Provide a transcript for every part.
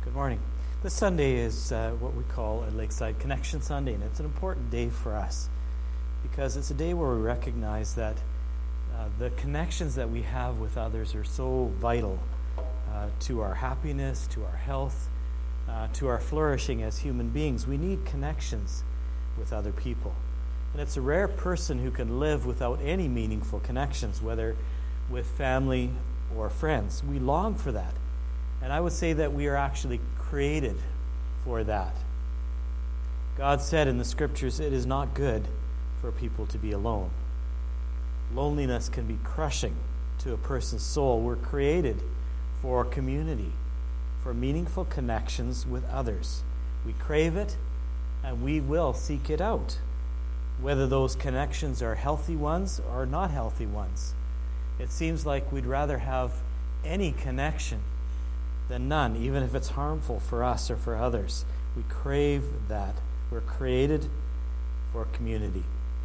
Good morning. This Sunday is what we call a Lakeside Connection Sunday, and it's an important day for us because it's a day where we recognize that the connections that we have with others are so vital to our happiness, to our health, to our flourishing as human beings. We need connections with other people. And it's a rare person who can live without any meaningful connections, whether with family or friends. We long for that. And I would say that we are actually created for that. God said in the scriptures, it is not good for people to be alone. Loneliness can be crushing to a person's soul. We're created for community, for meaningful connections with others. We crave it, and we will seek it out, whether those connections are healthy ones or not healthy ones. It seems like we'd rather have any connection than none, even if it's harmful for us or for others. We crave that. We're created for community.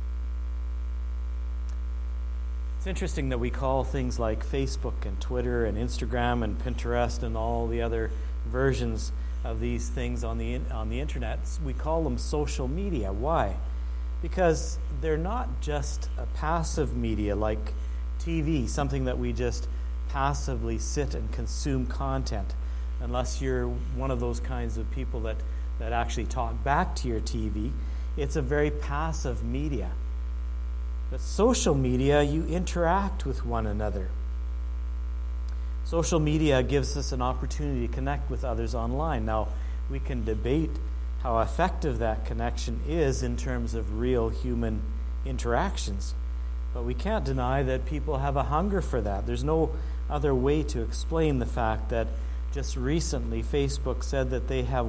It's interesting that we call things like Facebook and Twitter and Instagram and Pinterest and all the other versions of these things on the internet, we call them social media. Why? Because they're not just a passive media like TV, something that we just passively sit and consume content, unless you're one of those kinds of people that actually talk back to your TV. It's a very passive media. But social media, you interact with one another. Social media gives us an opportunity to connect with others online. Now, we can debate how effective that connection is in terms of real human interactions, but we can't deny that people have a hunger for that. There's no other way to explain the fact that just recently Facebook said that they have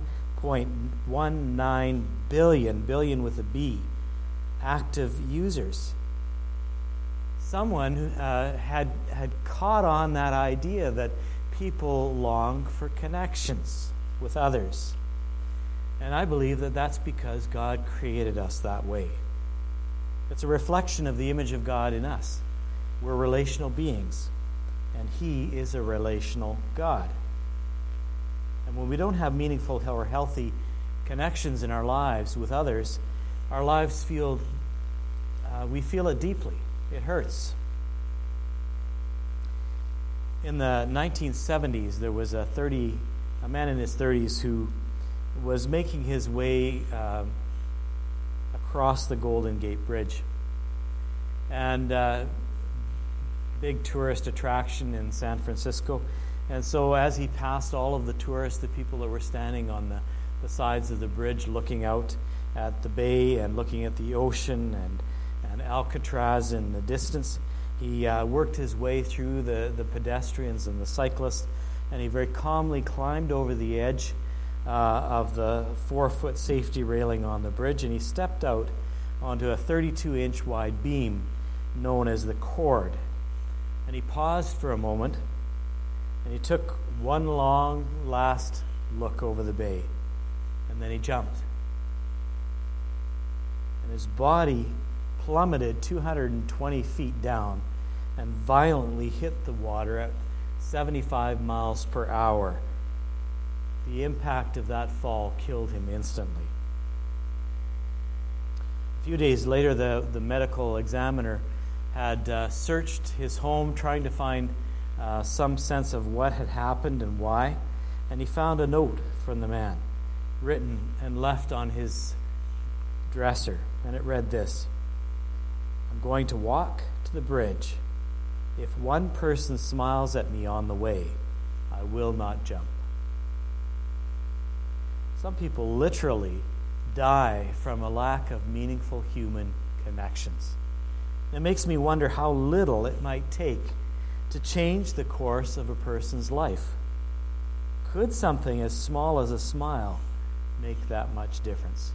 1.19 billion with a B, active users. Someone who had caught on that idea that people long for connections with others. And I believe that that's because God created us that way. It's a reflection of the image of God in us. We're relational beings, and He is a relational God. And when we don't have meaningful or healthy connections in our lives with others, our lives we feel it deeply. It hurts. In the 1970s, there was a man in his 30s who was making his way across the Golden Gate Bridge. And big tourist attraction in San Francisco. And so as he passed all of the tourists, the people that were standing on the sides of the bridge looking out at the bay and looking at the ocean and Alcatraz in the distance, he worked his way through the pedestrians and the cyclists, and he very calmly climbed over the edge of the 4-foot safety railing on the bridge, and he stepped out onto a 32-inch wide beam known as the cord. And he paused for a moment, and he took one long, last look over the bay, and then he jumped. And his body plummeted 220 feet down and violently hit the water at 75 miles per hour. The impact of that fall killed him instantly. A few days later, the medical examiner had searched his home trying to find some sense of what had happened and why, and he found a note from the man written and left on his dresser, and it read this: "I'm going to walk to the bridge. If one person smiles at me on the way, I will not jump." Some people literally die from a lack of meaningful human connections. It makes me wonder how little it might take to change the course of a person's life. Could something as small as a smile make that much difference?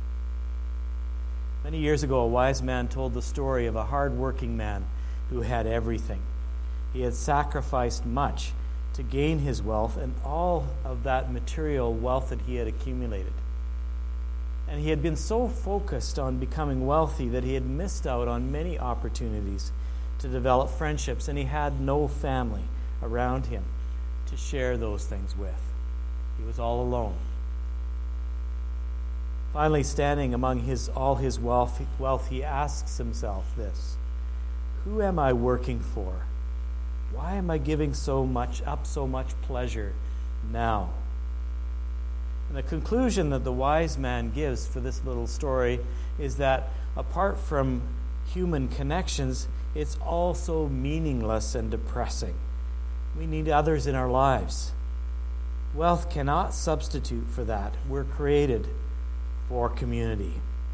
Many years ago, a wise man told the story of a hard-working man who had everything. He had sacrificed much to gain his wealth and all of that material wealth that he had accumulated. And he had been so focused on becoming wealthy that he had missed out on many opportunities to develop friendships, and he had no family around him to share those things with. He was all alone. Finally, standing among all his wealth, he asks himself this: who am I working for? Why am I giving so much pleasure now? And the conclusion that the wise man gives for this little story is that apart from human connections, it's also meaningless and depressing. We need others in our lives. Wealth cannot substitute for that. We're created for community.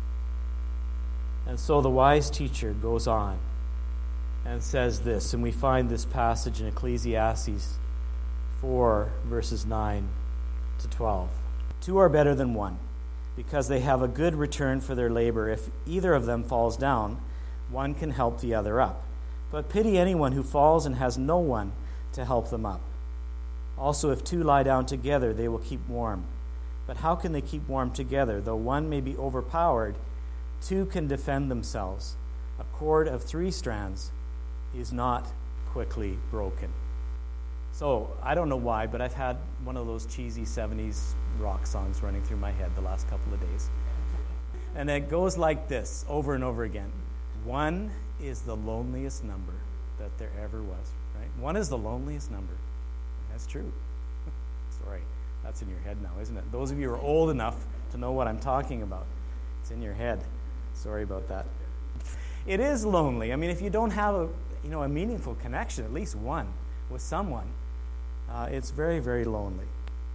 And so the wise teacher goes on and says this, and we find this passage in Ecclesiastes 4, verses 9 to 12. Two are better than one, because they have a good return for their labor. If either of them falls down, one can help the other up. But pity anyone who falls and has no one to help them up. Also, if two lie down together, they will keep warm. But how can they keep warm together? Though one may be overpowered, two can defend themselves. A cord of 3 strands is not quickly broken. So, I don't know why, but I've had one of those cheesy 70s rock songs running through my head the last couple of days. And it goes like this, over and over again. 1 is the loneliest number that there ever was, right? 1 is the loneliest number. That's true. Sorry, that's in your head now, isn't it? Those of you who are old enough to know what I'm talking about, it's in your head. Sorry about that. It is lonely. I mean, if you don't have a meaningful connection, at least one, with someone, it's very, very lonely.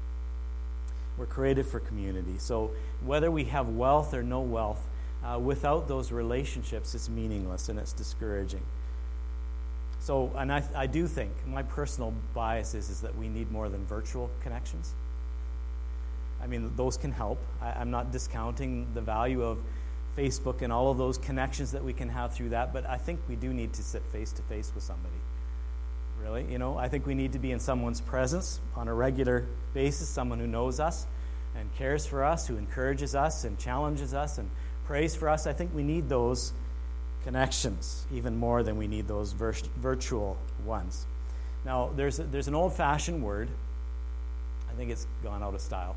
We're created for community. So whether we have wealth or no wealth, without those relationships, it's meaningless and it's discouraging. So, and I do think, my personal bias is that we need more than virtual connections. I mean, those can help. I'm not discounting the value of Facebook and all of those connections that we can have through that, but I think we do need to sit face-to-face with somebody. Really, I think we need to be in someone's presence on a regular basis, someone who knows us and cares for us, who encourages us and challenges us and prays for us. I think we need those connections even more than we need those virtual ones. Now, there's an old-fashioned word. I think it's gone out of style.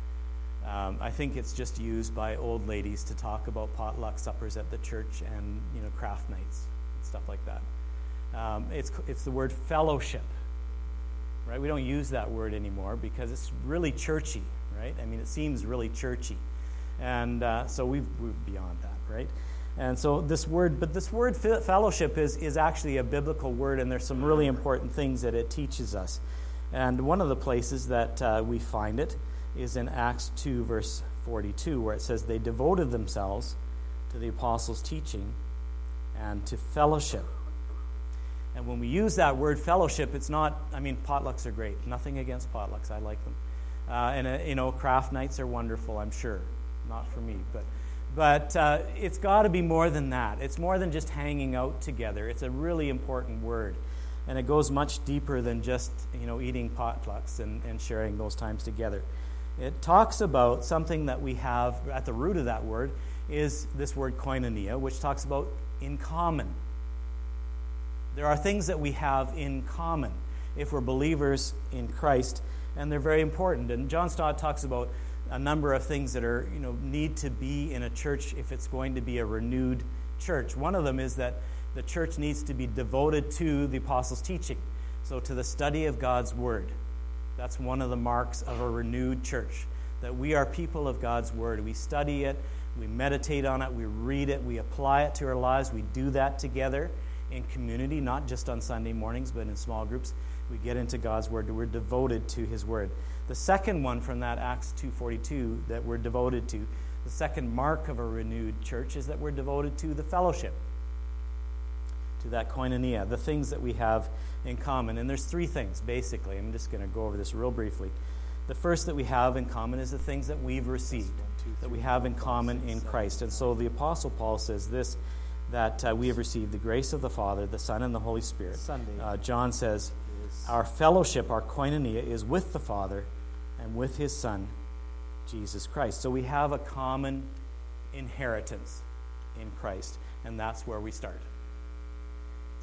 I think it's just used by old ladies to talk about potluck suppers at the church and craft nights and stuff like that. It's the word fellowship, right? We don't use that word anymore because it's really churchy, right? I mean, it seems really churchy, and so we've moved beyond that, right? And so this word fellowship is actually a biblical word, and there's some really important things that it teaches us. And one of the places that we find it is in Acts 2, verse 42, where it says, they devoted themselves to the apostles' teaching and to fellowship. And when we use that word fellowship, it's not, potlucks are great. Nothing against potlucks. I like them. And craft nights are wonderful, I'm sure. Not for me, but it's got to be more than that. It's more than just hanging out together. It's a really important word. And it goes much deeper than just, eating potlucks and sharing those times together. It talks about something that we have at the root of that word is this word koinonia, which talks about in common. There are things that we have in common if we're believers in Christ, and they're very important. And John Stott talks about a number of things that are, need to be in a church if it's going to be a renewed church. One of them is that the church needs to be devoted to the apostles' teaching, so to the study of God's word. That's one of the marks of a renewed church, that we are people of God's word. We study it, we meditate on it, we read it, we apply it to our lives. We do that together in community, not just on Sunday mornings, but in small groups. We get into God's word. We're devoted to his word. The second one from that Acts 2:42 that we're devoted to, the second mark of a renewed church, is that we're devoted to the fellowship, to that koinonia, the things that we have in common. And there's 3 things, basically. I'm just going to go over this real briefly. The first that we have in common is the things that we've received, that we have in common in Christ. And so the Apostle Paul says this, that we have received the grace of the Father, the Son, and the Holy Spirit. John says, our fellowship, our koinonia, is with the Father and with his Son, Jesus Christ. So we have a common inheritance in Christ, and that's where we start.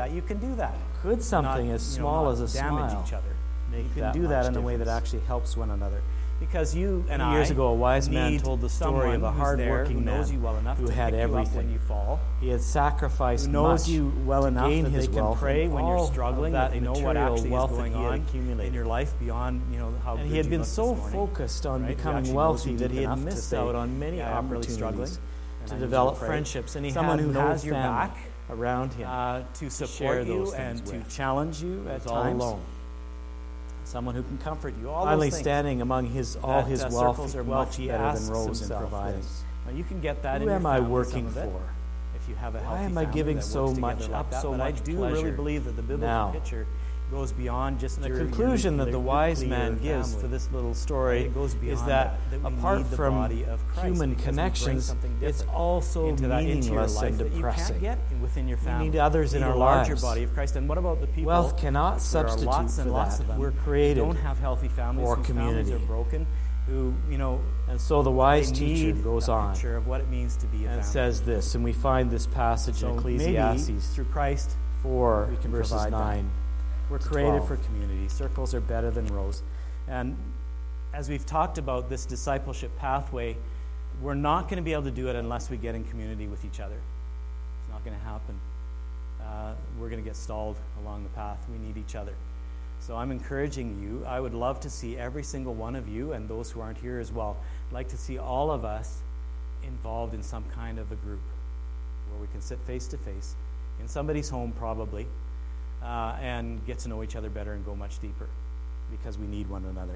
that, you can do that. Could something Not, as you know, small not as a damage smile each other. make You can that do that much in a way that difference? actually helps one another. Because you and I Years ago, a wise man need told the story of a someone who's hard-working there who knows man you well enough who to had pick you up when everything. you fall, He had sacrificed who knows much you well to enough gain that his they can wealth, pray and when all you're of struggling, that that they know what material actually is wealth that going he had on accumulated. in your life beyond, you know, how And good he had you been look so this morning. focused on Right? He becoming actually knows wealthy you that deep he had enough to missed say, out on many "Yeah, I'm really opportunities struggling, and I to need you develop pray." friendships. And he Someone had who no has your family. back around him to share support you those and things to with. challenge you at Who's all times. alone. Someone who can comfort you. All Finally, those things. standing among all his wealth, circles are wealth much he better than asks Rose in himself providing. this. Now, you can get that Who in your am I family, working some of it, for? if you have a healthy Why am I family giving that so works much together like up, that. so But much I do pleasure really believe that the biblical now? picture goes beyond just And the your conclusion that the wise nuclear man gives family. for this little story It goes beyond is that we apart need the from body of Christ human because we bring connections, something it's different also into your meaningless life and that depressing. you can't get within your We family. need others in You need our a larger lives. body of Christ. And what about the people? Wealth cannot There are substitute lots and for lots that. of them. We're who created don't have healthy families. for whose community. families are broken. Who And so the wise they teacher need goes a on picture of what it means to be a and family. says this, and we find this passage So in maybe Ecclesiastes through Christ 4, we can verses provide that. 9. We're to created 12. for community. Circles are better than rows. And as we've talked about this discipleship pathway, we're not going to be able to do it unless we get in community with each other. It's not going to happen. We're going to get stalled along the path. We need each other. So I'm encouraging you. I would love to see every single one of you, and those who aren't here as well, I'd like to see all of us involved in some kind of a group where we can sit face to face in somebody's home probably, and get to know each other better and go much deeper because we need one another.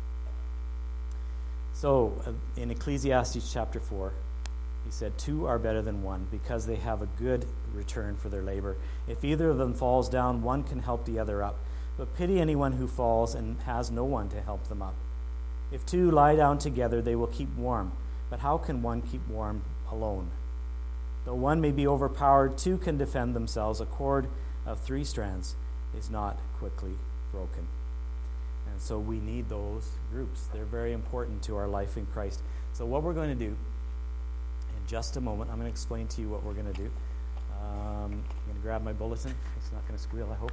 So in Ecclesiastes chapter 4, he said, 2 are better than one because they have a good return for their labor. If either of them falls down, one can help the other up. But pity anyone who falls and has no one to help them up. If 2 lie down together, they will keep warm. But how can one keep warm alone? Though one may be overpowered, 2 can defend themselves. A cord of 3 strands is not quickly broken. And so we need those groups. They're very important to our life in Christ. So what we're going to do, in just a moment, I'm going to explain to you what we're going to do. I'm going to grab my bulletin. It's not going to squeal, I hope.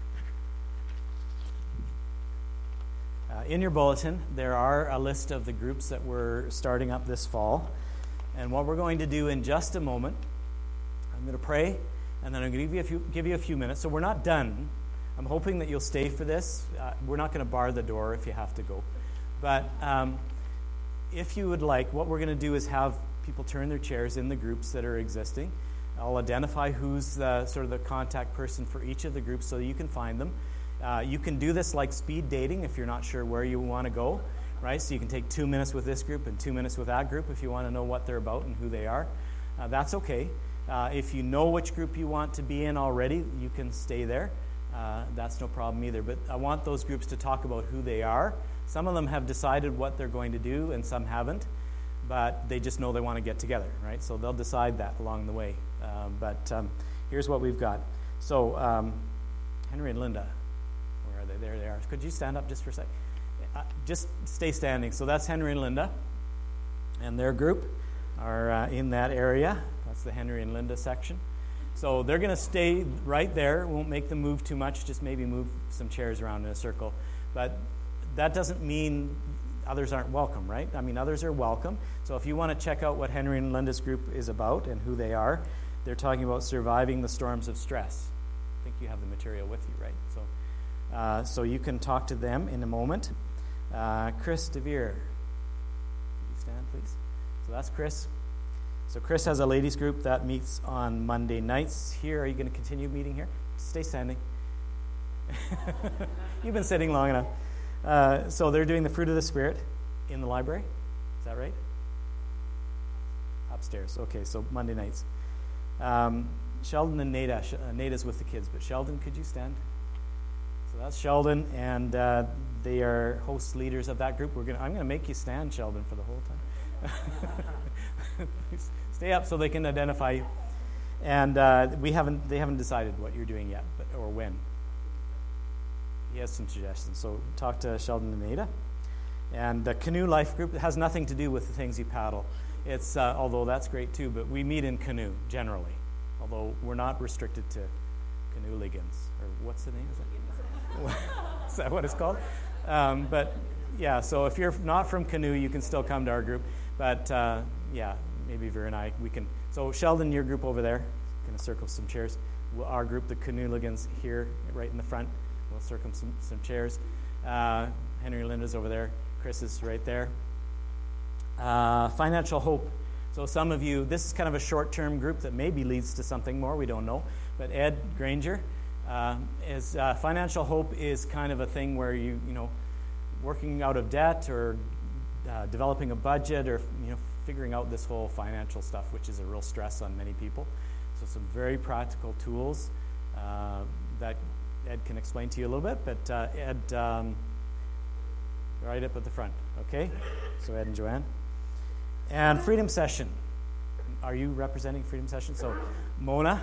In your bulletin, there are a list of the groups that we're starting up this fall. And what we're going to do in just a moment, I'm going to pray, and then I'm going to give you a few minutes. So we're not done. I'm hoping that you'll stay for this. We're not going to bar the door if you have to go. But if you would like, what we're going to do is have people turn their chairs in the groups that are existing. I'll identify who's sort of the contact person for each of the groups so that you can find them. You can do this like speed dating if you're not sure where you want to go, right? So you can take 2 minutes with this group and 2 minutes with that group if you want to know what they're about and who they are. That's okay. If you know which group you want to be in already, you can stay there. That's no problem either. But I want those groups to talk about who they are. Some of them have decided what they're going to do and some haven't, but they just know they want to get together, right? So they'll decide that along the way. But here's what we've got. So Henry and Linda, where are they? There they are. Could you stand up just for a sec? Just stay standing. So that's Henry and Linda, and their group are in that area. That's the Henry and Linda section. So they're going to stay right there. Won't make them move too much. Just maybe move some chairs around in a circle. But that doesn't mean others aren't welcome, right? I mean, others are welcome. So if you want to check out what Henry and Linda's group is about and who they are, they're talking about surviving the storms of stress. I think you have the material with you, right? So you can talk to them in a moment. Chris DeVere, could you stand, please? So that's Chris. So Chris has a ladies group that meets on Monday nights here. Are you going to continue meeting here? Stay standing. You've been sitting long enough. So they're doing the fruit of the Spirit in the library. Is that right? Upstairs. Okay, so Monday nights. Sheldon and Nada. Nada's with the kids, but Sheldon, could you stand? So that's Sheldon, and they are host leaders of that group. I'm going to make you stand, Sheldon, for the whole time. Stay up so they can identify you. And they haven't decided what you're doing yet, or when. He has some suggestions. So talk to Sheldon and Nada. And the Canoe Life Group has nothing to do with the things you paddle. It's although that's great too, but we meet in canoe generally. Although we're not restricted to canoe-ligans, or what's the name? Is that what it's called? But yeah, so if you're not from Canoe, you can still come to our group. But yeah, maybe Vera and I, we can. So Sheldon, your group over there, going to circle some chairs. Our group, the Canoe-ligans, here, right in the front. We'll circle some chairs. Henry and Linda's over there. Chris is right there. Financial Hope. So some of you, this is kind of a short-term group that maybe leads to something more. We don't know. But Ed Granger, financial hope is kind of a thing where you know, working out of debt or developing a budget or figuring out this whole financial stuff, which is a real stress on many people. So some very practical tools that Ed can explain to you a little bit. But Ed, right up at the front, okay? So Ed and Joanne. And Freedom Session. Are you representing Freedom Session? So Mona.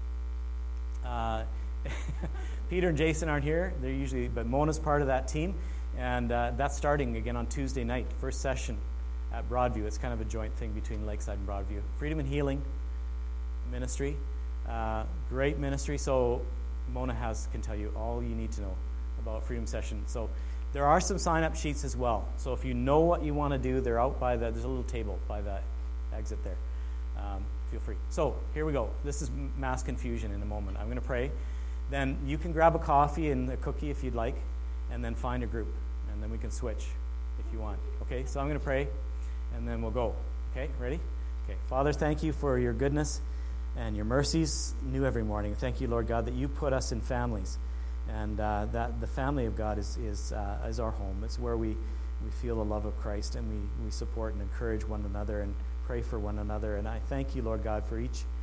Peter and Jason aren't here. They're usually, but Mona's part of that team. And that's starting again on Tuesday night, first session at Broadview. It's kind of a joint thing between Lakeside and Broadview. Freedom and Healing Ministry. Great ministry. So Mona can tell you all you need to know about Freedom Session. So there are some sign-up sheets as well. So if you know what you want to do, they're out by there's a little table by the exit there. Feel free. So here we go. This is mass confusion in a moment. I'm going to pray. Then you can grab a coffee and a cookie if you'd like, and then find a group. And then we can switch if you want. Okay, so I'm going to pray, and then we'll go. Okay, ready? Okay, Father, thank you for your goodness and your mercies new every morning. Thank you, Lord God, that you put us in families, and that the family of God is our home. It's where we feel the love of Christ, and we support and encourage one another and pray for one another. And I thank you, Lord God, for each